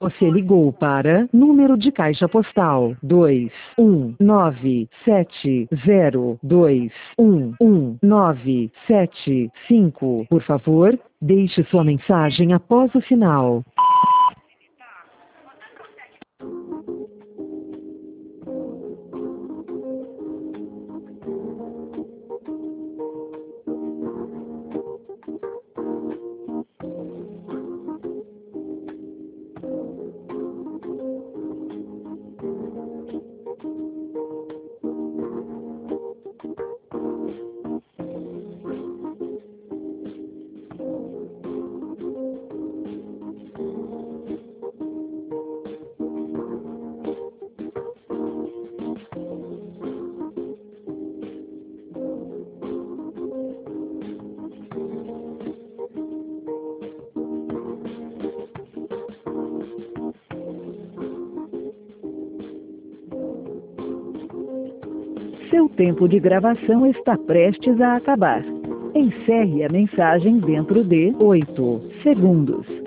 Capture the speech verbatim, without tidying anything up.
Você ligou para número de caixa postal dois um nove sete zero dois um um nove sete cinco. Por favor, deixe sua mensagem após o sinal. Seu tempo de gravação está prestes a acabar. Encerre a mensagem dentro de oito segundos.